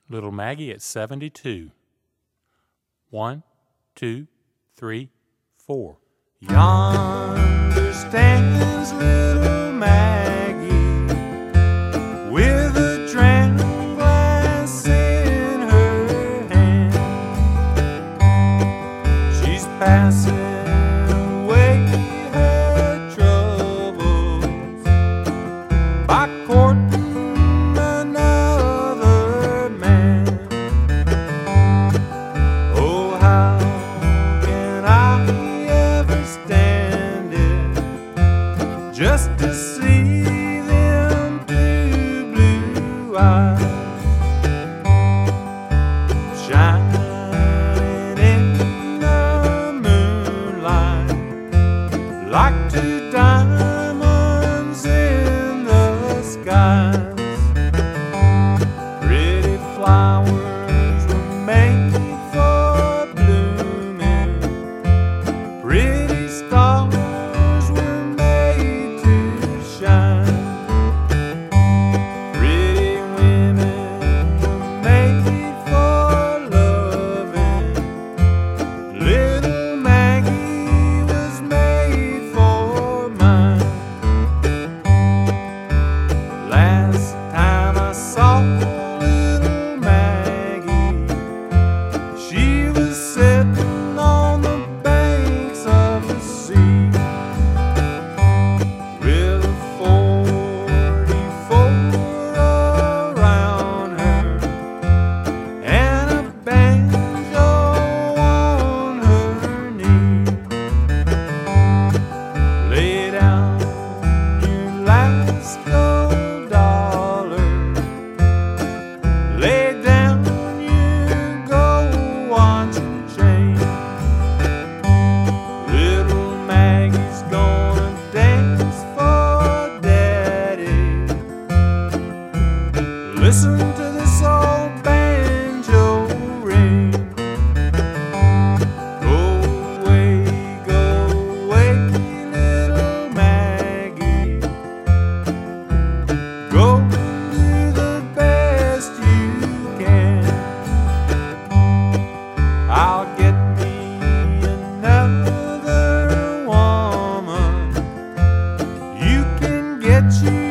Little Maggie at 72. 1, 2, 3, 4. Yonder stands little Maggie with a dram glass in her hand. She's passing away her troubles by courting another man. Oh, how can I ever stand it just to see them two blue eyes shining in the moonlight like two diamonds in the skies. Pretty flowers were made for blooming, pretty stars were made to shine, pretty women were made for loving. Little Maggie was made for mine. Last time I saw little Maggie, she was sitting on the banks of the sea with a 44 around her and a banjo on her knee. Lay down your last gold dollar, lay down your gold watch and chain. Little Maggie's gonna dance for Daddy. Listen to this old banjo ring. Go away, little Maggie. Go and do the best you can. I'll get me another woman. You can get you